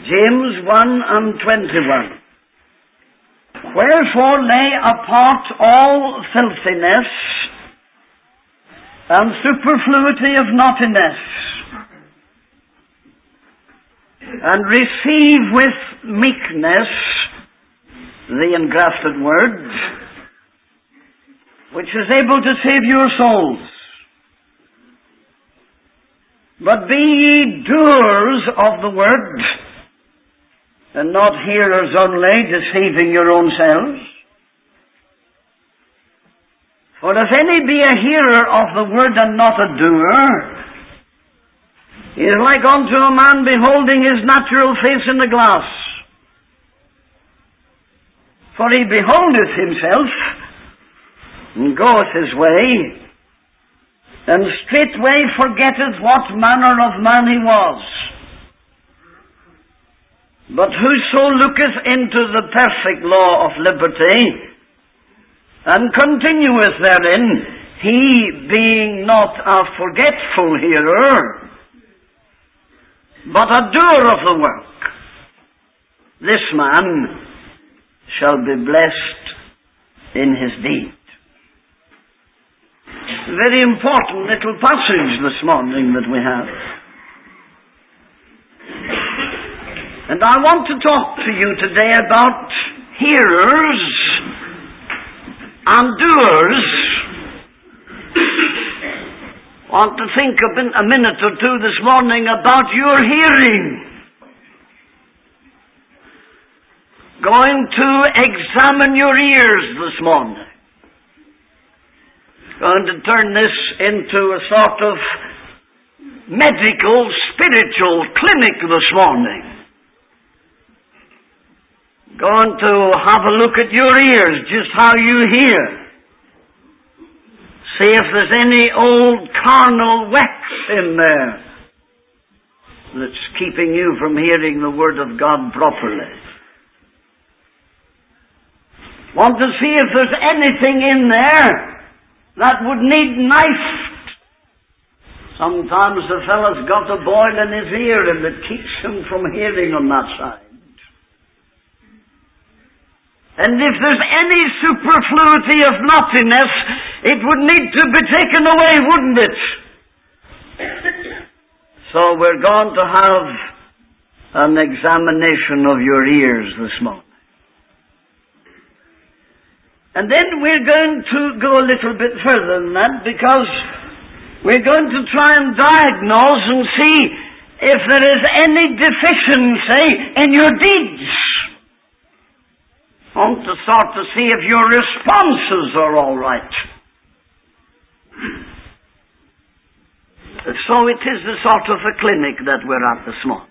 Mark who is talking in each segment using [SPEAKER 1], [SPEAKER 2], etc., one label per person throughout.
[SPEAKER 1] James 1 and 21. Wherefore lay apart all filthiness and superfluity of naughtiness, and receive with meekness the engrafted word, which is able to save your souls. But be ye doers of the word, and not hearers only, deceiving your own selves. For if any be a hearer of the word and not a doer, he is like unto a man beholding his natural face in the glass. For he beholdeth himself, and goeth his way, and straightway forgetteth what manner of man he was. But whoso looketh into the perfect law of liberty, and continueth therein, he being not a forgetful hearer, but a doer of the work, this man shall be blessed in his deed. A very important little passage this morning that we have. And I want to talk to you today about hearers and doers. I want to think a minute or two this morning about your hearing. Going to examine your ears this morning. Going to turn this into a sort of medical, spiritual clinic this morning. Going to have a look at your ears, just how you hear. See if there's any old carnal wax in there that's keeping you from hearing the Word of God properly. Want to see if there's anything in there that would need knifed. Sometimes the fellow's got a boil in his ear and it keeps him from hearing on that side. And if there's any superfluity of naughtiness, it would need to be taken away, wouldn't it? So we're going to have an examination of your ears this morning. And then we're going to go a little bit further than that, because we're going to try and diagnose and see if there is any deficiency in your deeds. I want to sort to see if your responses are all right. So it is a sort of a clinic that we're at this morning.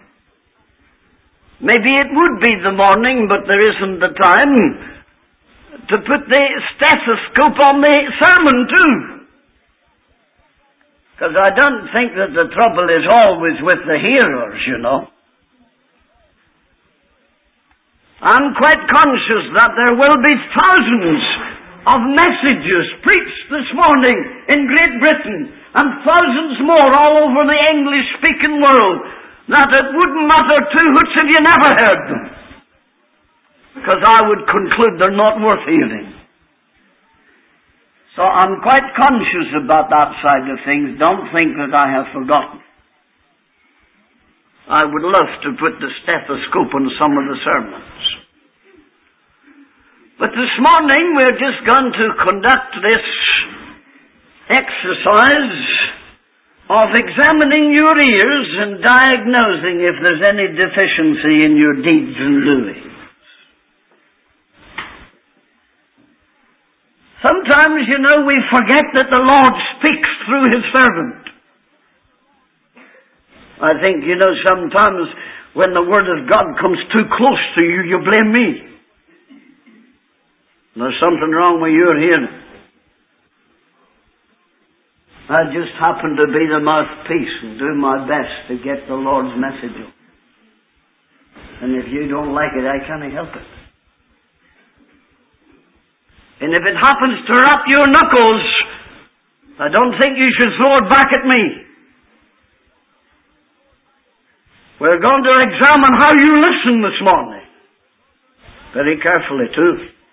[SPEAKER 1] Maybe it would be the morning, but there isn't the time to put the stethoscope on the sermon too. Because I don't think that the trouble is always with the hearers, you know. I'm quite conscious that there will be thousands of messages preached this morning in Great Britain, and thousands more all over the English-speaking world, that it wouldn't matter two hoots if you never heard them. Because I would conclude they're not worth hearing. So I'm quite conscious about that side of things. Don't think that I have forgotten. I would love to put the stethoscope on some of the sermons. But this morning we're just going to conduct this exercise of examining your ears and diagnosing if there's any deficiency in your deeds and doings. Sometimes, you know, we forget that the Lord speaks through His servant. I think, you know, sometimes when the Word of God comes too close to you, you blame me. There's something wrong with your hearing. I just happen to be the mouthpiece and do my best to get the Lord's message on. And if you don't like it, I can't help it. And if it happens to rap your knuckles, I don't think you should throw it back at me. We're going to examine how you listen this morning. Very carefully, too.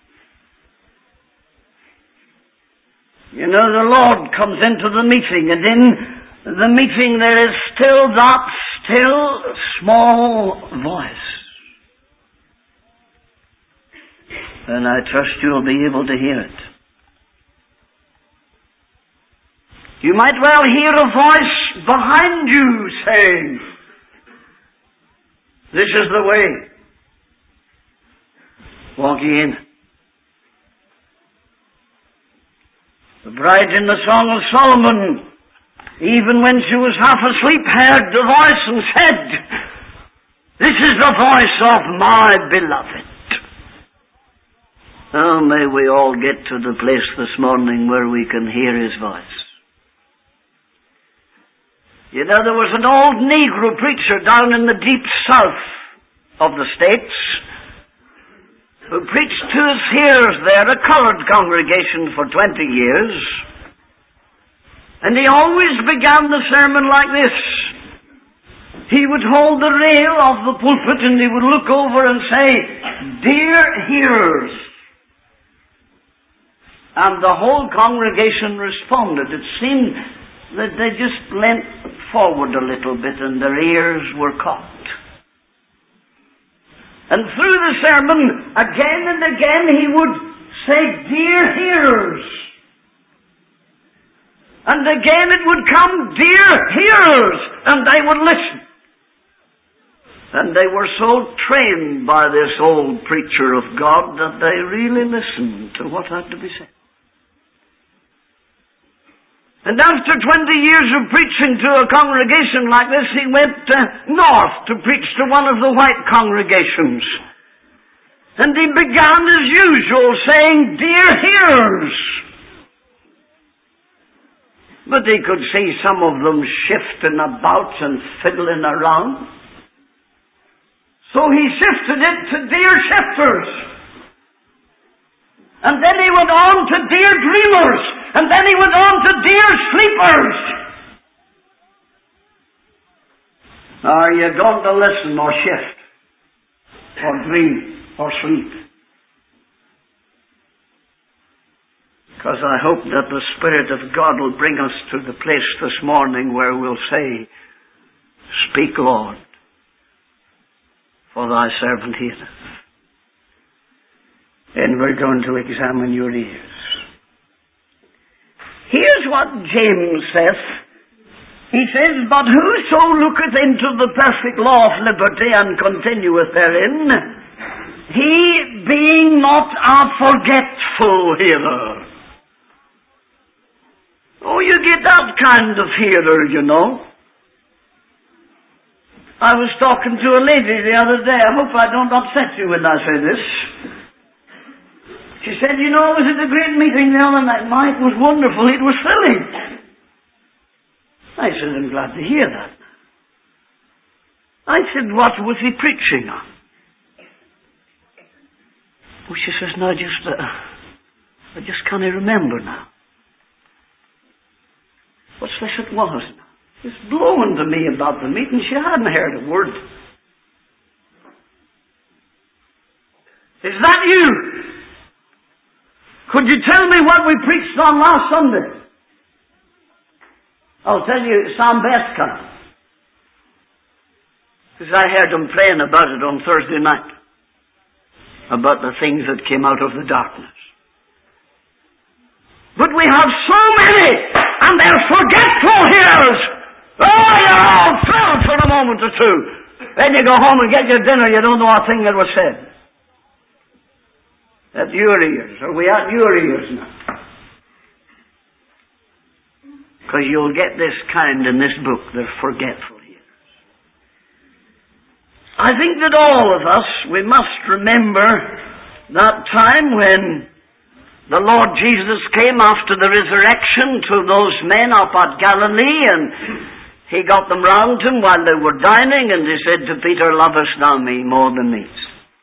[SPEAKER 1] You know, the Lord comes into the meeting, and in the meeting there is still that still small voice. And I trust you'll be able to hear it. You might well hear a voice behind you saying, "This is the way. Walk ye in." The bride in the Song of Solomon, even when she was half asleep, heard the voice and said, "This is the voice of my beloved." Oh, may we all get to the place this morning where we can hear His voice. You know, there was an old Negro preacher down in the deep south of the States who preached to his hearers there, a colored congregation, for 20 years. And he always began the sermon like this. He would hold the rail of the pulpit and he would look over and say, "Dear hearers." And the whole congregation responded. It seemed that they just leant forward a little bit and their ears were caught. And through the sermon, again and again, he would say, "Dear hearers." And again it would come, "Dear hearers," and they would listen. And they were so trained by this old preacher of God that they really listened to what had to be said. And after 20 years of preaching to a congregation like this, he went north to preach to one of the white congregations. And he began as usual saying, "Dear hearers." But he could see some of them shifting about and fiddling around. So he shifted it to "Dear shifters." And then he went on to "Dear dreamers." And then he went on to "Dear sleepers." Are you going to listen or shift? Or dream or sleep? Because I hope that the Spirit of God will bring us to the place this morning where we'll say, "Speak, Lord, for thy servant heareth." And we're going to examine your ears. Here's what James says. He says, "But whoso looketh into the perfect law of liberty and continueth therein, he being not a forgetful hearer." Oh, you get that kind of hearer, you know. I was talking to a lady the other day. I hope I don't upset you when I say this. She said, "You know, I was at a great meeting the other night. My, it was wonderful. It was filling." I said, "I'm glad to hear that." I said, "What was he preaching on?" Well, she says, "No, I just can't remember now." What's this it was now? It's blowing to me about the meeting. She hadn't heard a word. Is that you? Could you tell me what we preached on last Sunday? I'll tell you, Sam Bescott. Because I heard them praying about it on Thursday night. About the things that came out of the darkness. But we have so many, and they're forgetful hearers. Oh, you're all filled for a moment or two. Then you go home and get your dinner, you don't know a thing that was said. At your ears. Are we at your ears now? Because you'll get this kind in this book. They're forgetful hearers. I think that all of us, we must remember that time when the Lord Jesus came after the resurrection to those men up at Galilee, and He got them round Him while they were dining, and He said to Peter, "Lovest thou me more than these?"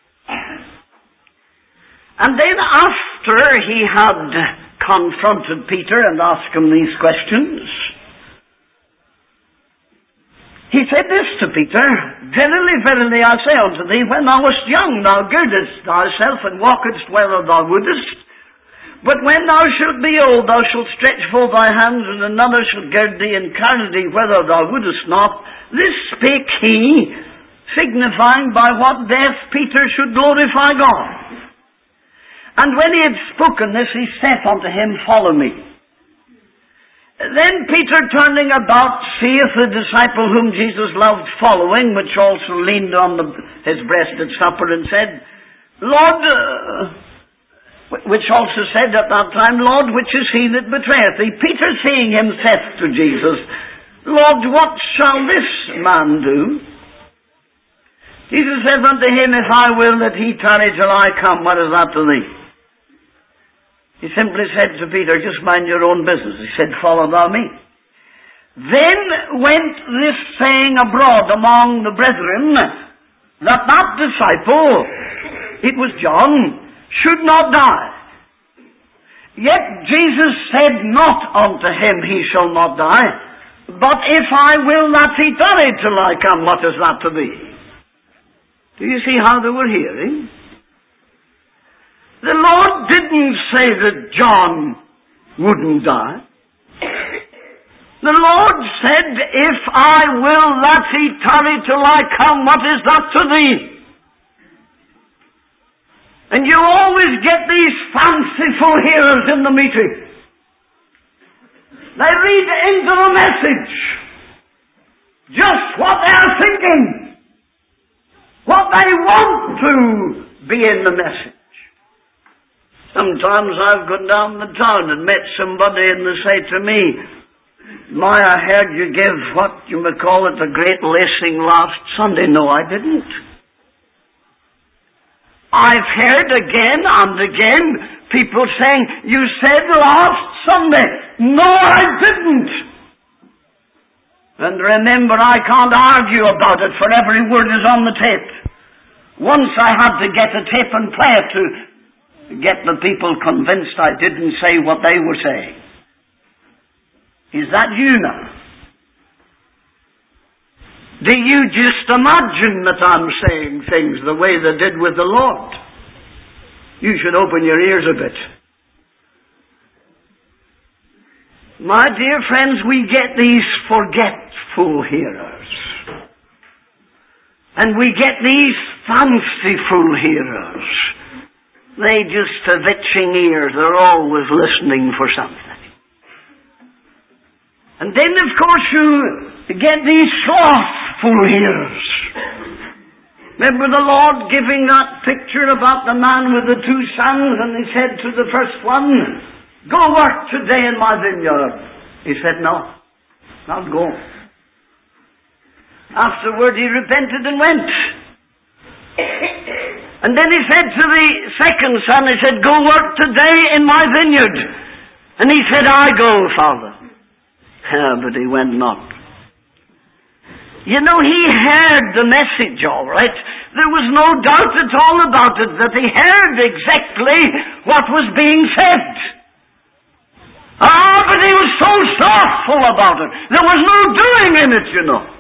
[SPEAKER 1] And then after He had confronted Peter and asked him these questions, He said this to Peter, Verily, verily, I say unto thee, when thou wast young, thou girdedst thyself and walkedst whither thou wouldest. But when thou shalt be old, thou shalt stretch forth thy hands, and another shall gird thee and carry thee whither thou wouldest not. This spake he, signifying by what death Peter should glorify God. And when he had spoken this, he saith unto him, Follow me. Then Peter, turning about, seeth the disciple whom Jesus loved following, which also leaned on his breast at supper, and said, Lord, which also said at that time, Lord, which is he that betrayeth thee? Peter, seeing him, saith to Jesus, Lord, what shall this man do? Jesus said unto him, If I will that he tarry till I come, what is that to thee? He simply said to Peter, Just mind your own business. He said, Follow thou me. Then went this saying abroad among the brethren, that disciple, it was John, should not die. Yet Jesus said not unto him, He shall not die. But if I will that he tarry till I come, what is that to thee? Do you see how they were hearing? The Lord didn't say that John wouldn't die. The Lord said, If I will that he tarry till I come, what is that to thee? And you always get these fanciful hearers in the meeting. They read into the message just what they are thinking, what they want to be in the message. Sometimes I've gone down the town and met somebody and they say to me, I heard you give what you may call it a great lacing last Sunday. No, I didn't. I've heard again and again people saying, You said last Sunday. No, I didn't. And remember, I can't argue about it, for every word is on the tape. Once I had to get a tape and play it to get the people convinced I didn't say what they were saying. Is that you now? Do you just imagine that I'm saying things the way they did with the Lord? You should open your ears a bit. My dear friends, we get these forgetful hearers. And we get these fanciful hearers. They just have itching ears. They're always listening for something. And then, of course, you get these slothful hearers. Remember the Lord giving that picture about the man with the 2 sons, and he said to the first one, Go work today in my vineyard. He said, No, not go. Afterward he repented and went. And then he said to the second son, he said, Go work today in my vineyard. And he said, I go, Father. But he went not. You know, he heard the message all right. There was no doubt at all about it that he heard exactly what was being said. But he was so slothful about it. There was no doing in it, you know.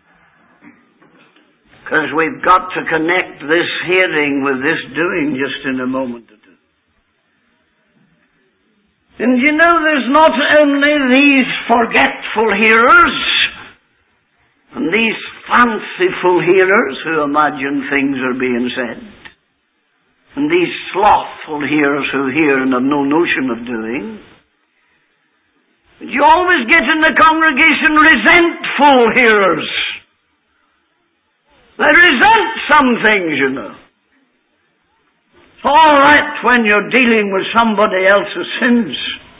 [SPEAKER 1] Because we've got to connect this hearing with this doing just in a moment or two. And you know, there's not only these forgetful hearers and these fanciful hearers who imagine things are being said, and these slothful hearers who hear and have no notion of doing. But you always get in the congregation resentful hearers. They resent some things, you know. It's all right when you're dealing with somebody else's sins.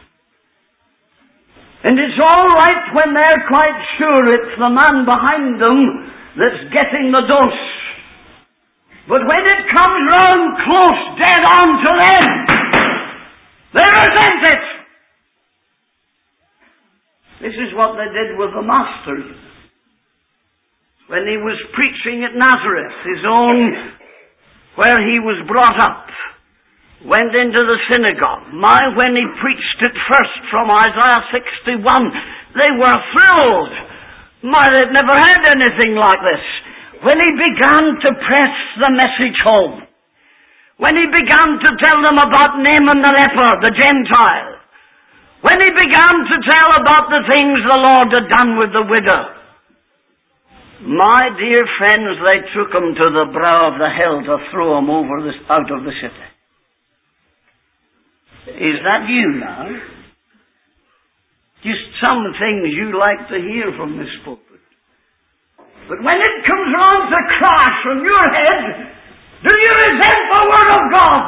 [SPEAKER 1] And it's all right when they're quite sure it's the man behind them that's getting the dose. But when it comes round close, dead on to them, they resent it. This is what they did with the Master. When he was preaching at Nazareth, his own, where he was brought up, went into the synagogue. When he preached it first from Isaiah 61, they were thrilled. My, they'd never heard anything like this. When he began to press the message home, when he began to tell them about Naaman the leper, the Gentile, when he began to tell about the things the Lord had done with the widow, my dear friends, they took him to the brow of the hill to throw him out of the city. Is that you now? Just some things you like to hear from this pulpit. But when it comes round to crash from your head, do you resent the Word of God?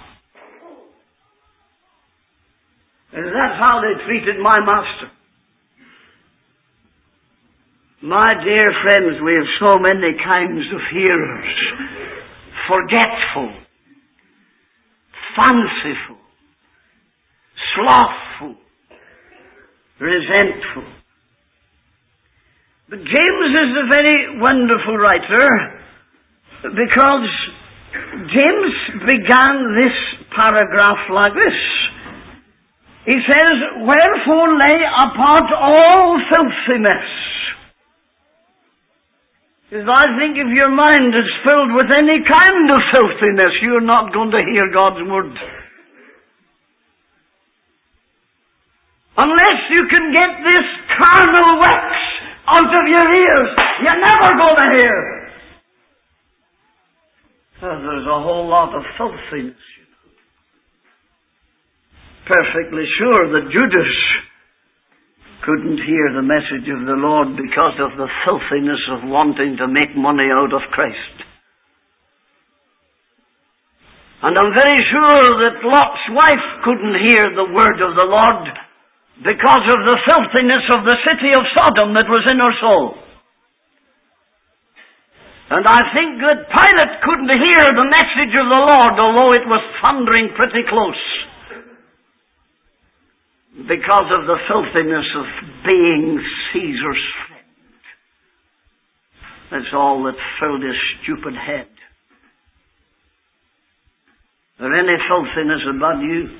[SPEAKER 1] And that's how they treated my master. My dear friends, we have so many kinds of hearers. Forgetful, fanciful, slothful, resentful. But James is a very wonderful writer because James began this paragraph like this. He says, "Wherefore lay apart all filthiness." Because I think if your mind is filled with any kind of filthiness, you're not going to hear God's Word. Unless you can get this carnal wax out of your ears, you're never going to hear. There's a whole lot of filthiness, you know. Perfectly sure that Judas couldn't hear the message of the Lord because of the filthiness of wanting to make money out of Christ. And I'm very sure that Lot's wife couldn't hear the word of the Lord because of the filthiness of the city of Sodom that was in her soul. And I think that Pilate couldn't hear the message of the Lord, although it was thundering pretty close, because of the filthiness of being Caesar's friend. That's all that filled his stupid head. Is there any filthiness about you?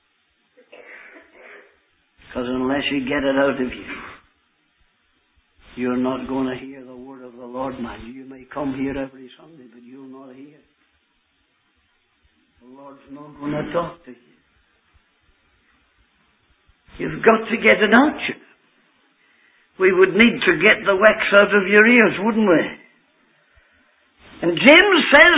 [SPEAKER 1] Because unless you get it out of you, you're not going to hear the word of the Lord, man. You may come here every Sunday, but you'll not hear. The Lord's not going to talk to you. You've got to get it out, you know. We would need to get the wax out of your ears, wouldn't we? And James says,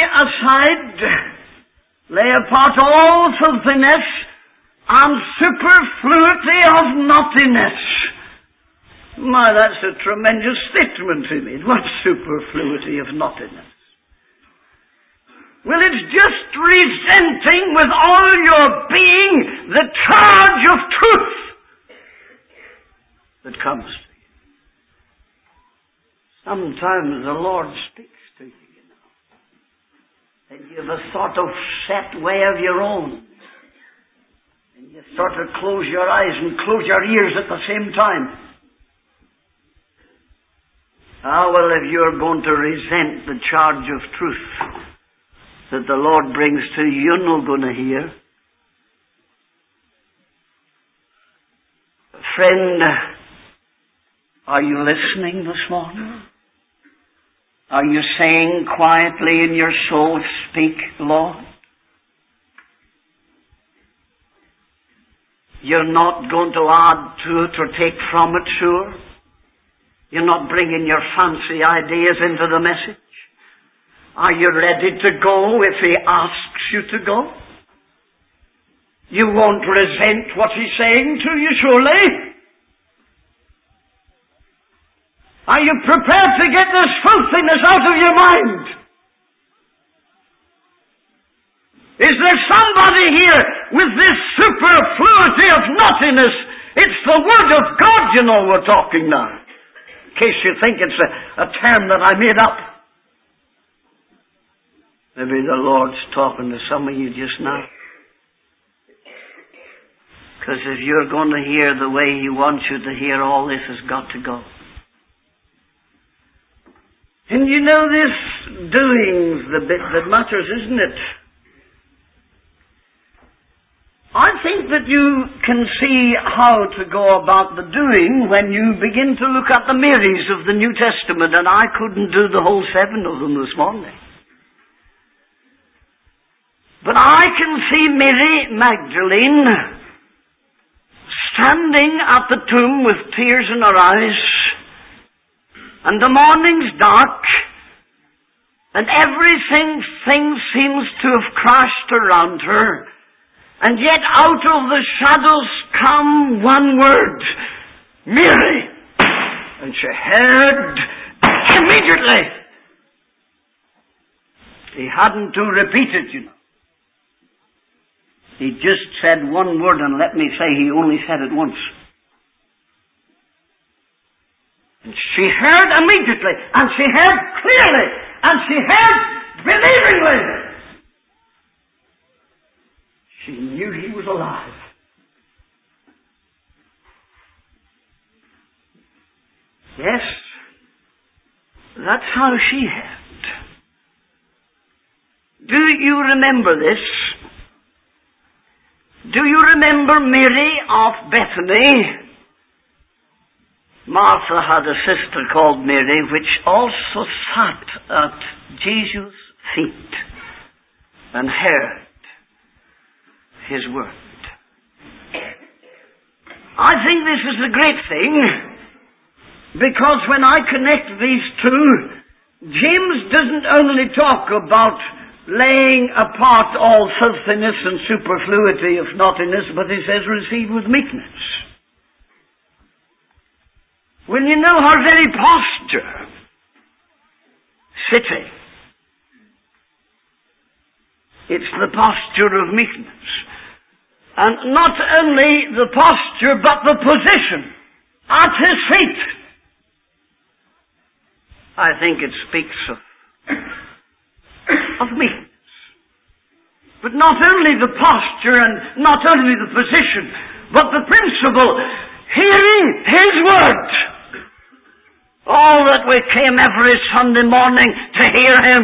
[SPEAKER 1] lay apart all filthiness and superfluity of naughtiness. My, that's a tremendous statement to me. What superfluity of naughtiness? Well, it's just resenting with all your being the charge of truth that comes to you. Sometimes the Lord speaks to you, you know. And you have a sort of set way of your own. And you sort of close your eyes and close your ears at the same time. Well, if you're going to resent the charge of truth that the Lord brings to you, you're not going to hear. Friend, are you listening this morning? Are you saying quietly in your soul, "Speak, Lord"? You're not going to add to it or take from it, sure. You're not bringing your fancy ideas into the message. Are you ready to go if He asks you to go? You won't resent what He's saying to you, surely? Are you prepared to get this filthiness out of your mind? Is there somebody here with this superfluity of naughtiness? It's the Word of God, you know, we're talking now. In case you think it's a term that I made up. Maybe the Lord's talking to some of you just now. Because if you're going to hear the way He wants you to hear, all this has got to go. And you know, this doing's the bit that matters, isn't it? I think that you can see how to go about the doing when you begin to look at the Marys of the New Testament, and I couldn't do the whole 7 of them this morning. But I can see Mary Magdalene standing at the tomb with tears in her eyes, and the morning's dark, and everything seems to have crashed around her, and yet out of the shadows come one word, Mary. And she heard immediately. He hadn't to repeat it, you know. He just said one word, and let me say he only said it once. And she heard immediately, and she heard clearly, and she heard believingly. She knew he was alive. Yes, that's how she heard. Do you remember this? Do you remember Mary of Bethany? Martha had a sister called Mary, which also sat at Jesus' feet and heard his word. I think this is a great thing, because when I connect these two, James doesn't only talk about laying apart all filthiness and superfluity of naughtiness, but he says receive with meekness. When you know her very posture, sitting, it's the posture of meekness. And not only the posture, but the position at his feet. I think it speaks of meekness. But not only the posture and not only the position, but the principle, hearing his word. All that we came every Sunday morning to hear him.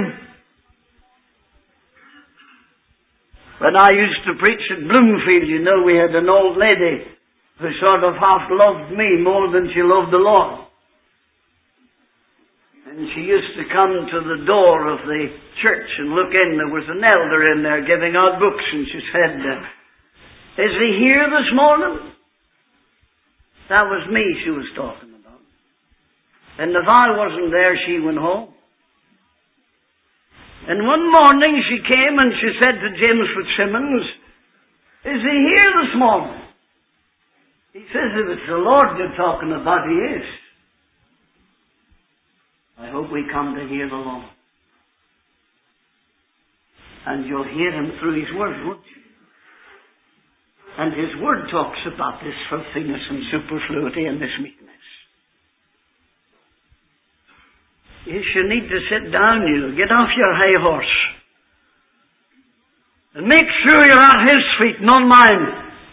[SPEAKER 1] When I used to preach at Bloomfield, you know, we had an old lady who sort of half loved me more than she loved the Lord. And she used to come to the door of the church and look in. There was an elder in there giving out books, and she said, is he here this morning? That was me she was talking about. And if I wasn't there, she went home. And one morning she came and she said to James Fitzsimmons, is he here this morning? He says, if it's the Lord you're talking about, he is. I hope we come to hear the Lord. And you'll hear him through his word, won't you? And his word talks about this filthiness and superfluity and this meekness. Yes, you need to sit down, you. Get off your high horse. And make sure you're at his feet, not mine.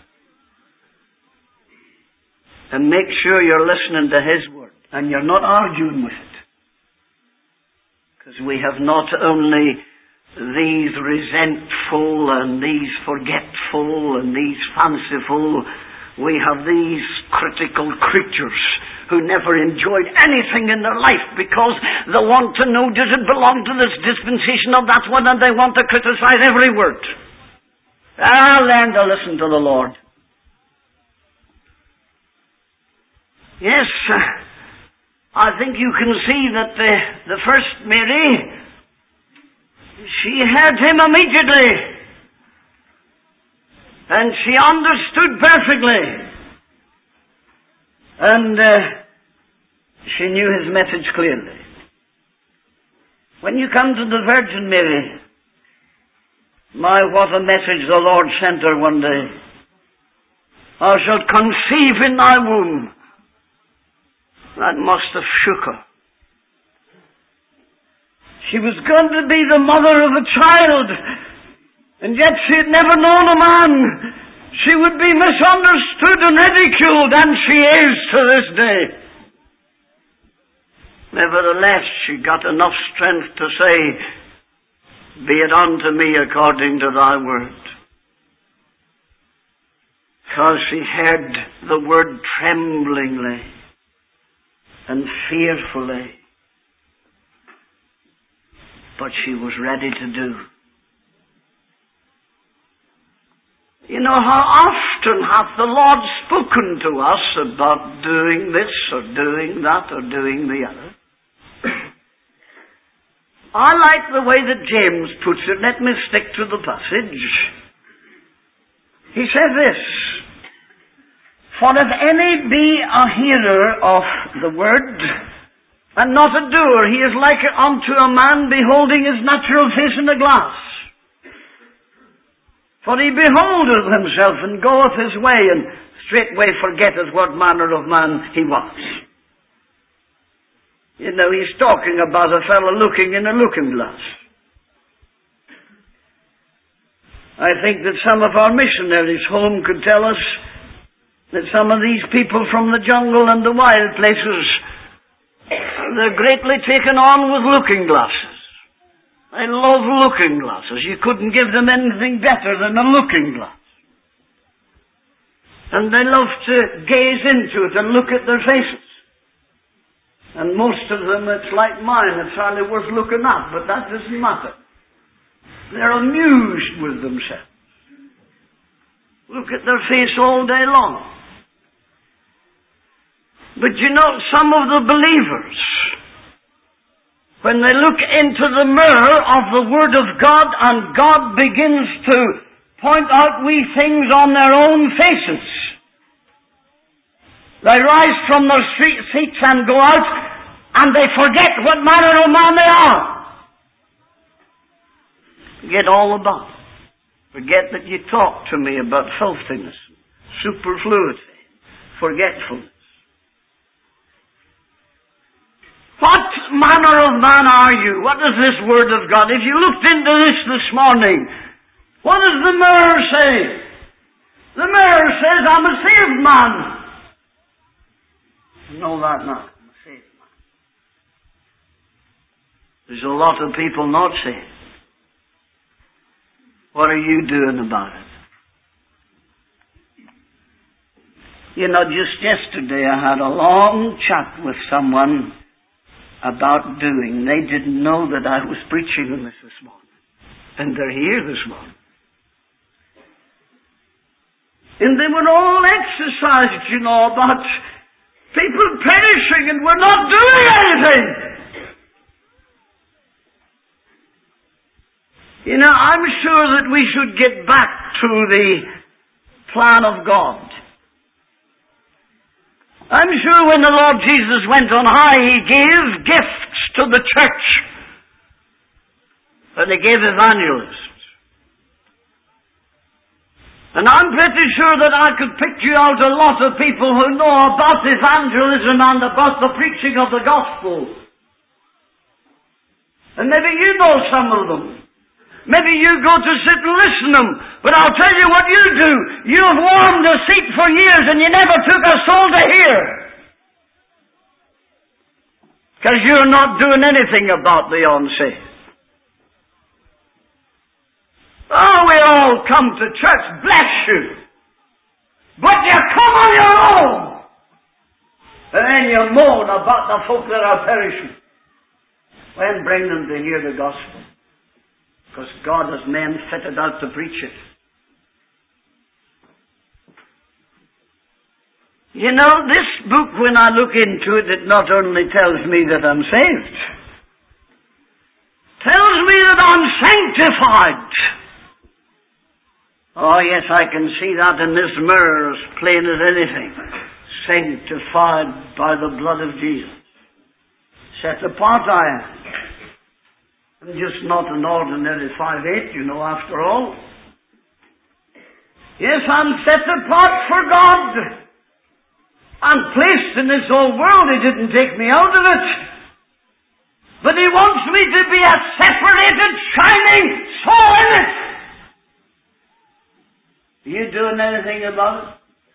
[SPEAKER 1] And make sure you're listening to his word. And you're not arguing with it. Because we have not only these resentful and these forgetful and these fanciful, we have these critical creatures who never enjoyed anything in their life because they want to know, does it belong to this dispensation of that one, and they want to criticize every word. Learn to listen to the Lord. Yes, I think you can see that the first Mary, she heard him immediately. And she understood perfectly. And she knew his message clearly. When you come to the Virgin Mary, what a message the Lord sent her one day. Thou shalt conceive in thy womb. That must have shook her. She was going to be the mother of a child, and yet she had never known a man. She would be misunderstood and ridiculed, and she is to this day. Nevertheless, she got enough strength to say, be it unto me according to thy word. because she heard the word tremblingly and fearfully. But she was ready to do. You know, how often hath the Lord spoken to us about doing this or doing that or doing the other? I like the way that James puts it. Let me stick to the passage. He says this, "For if any be a hearer of the word, and not a doer, he is like unto a man beholding his natural face in a glass. For he beholdeth himself, and goeth his way, and straightway forgetteth what manner of man he was." You know, he's talking about a fellow looking in a looking glass. I think that some of our missionaries home could tell us that some of these people from the jungle and the wild places, they're greatly taken on with looking glasses. They love looking glasses. You couldn't give them anything better than a looking glass. And they love to gaze into it and look at their faces. And most of them, it's like mine, it's hardly worth looking at, but that doesn't matter. They're amused with themselves. Look at their face all day long. But you know, some of the believers, when they look into the mirror of the Word of God and God begins to point out wee things on their own faces, they rise from their seats and go out and they forget what manner of man they are. Forget all about it. Forget that you talked to me about filthiness, superfluity, forgetfulness. What manner of man are you? What is this Word of God? If you looked into this morning, what does the mirror say? The mirror says, I'm a saved man. No, that not. I'm a saved man. There's a lot of people not saved. What are you doing about it? You know, just yesterday I had a long chat with someone about doing. They didn't know that I was preaching on this morning. And they're here this morning. And they were all exercised, you know, about people perishing and we're not doing anything. You know, I'm sure that we should get back to the plan of God. I'm sure when the Lord Jesus went on high, He gave gifts to the church. And He gave evangelists. And I'm pretty sure that I could pick you out a lot of people who know about evangelism and about the preaching of the gospel. And maybe you know some of them. Maybe you go to sit and listen to them. But I'll tell you what you do. You've warmed a seat for years and you never took a soul to hear. Because you're not doing anything about the unsaved. Oh, we all come to church, bless you. But you come on your own. And then you moan about the folk that are perishing. When bring them to hear the gospel. Because God has men fitted out to preach it. You know, this book, when I look into it, it not only tells me that I'm saved. Tells me that I'm sanctified. Oh yes, I can see that in this mirror as plain as anything. Sanctified by the blood of Jesus. Set apart I am. I'm just not an ordinary 5'8", you know, after all. Yes, I'm set apart for God. I'm placed in this old world. He didn't take me out of it. But He wants me to be a separated, shining soul in it. Are you doing anything about it?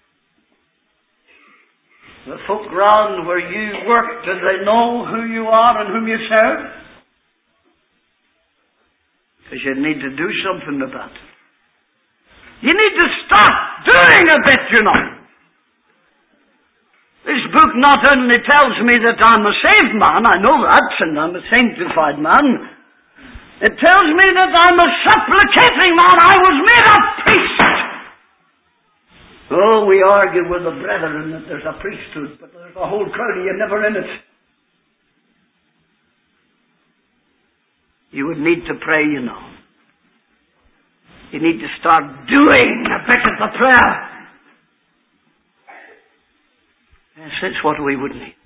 [SPEAKER 1] The folk round where you work, do they know who you are and whom you serve? Because you need to do something about it. You need to stop doing doing a bit, you know. This book not only tells me that I'm a saved man, I know that, and I'm a sanctified man. It tells me that I'm a supplicating man. I was made a priest. Oh, we argue with the brethren that there's a priesthood, but there's a whole crowd of you never in it. You would need to pray, you know. You need to start doing a bit of the prayer. Yes, that's what we would need.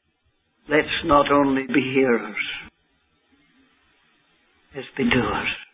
[SPEAKER 1] Let's not only be hearers, let's be doers.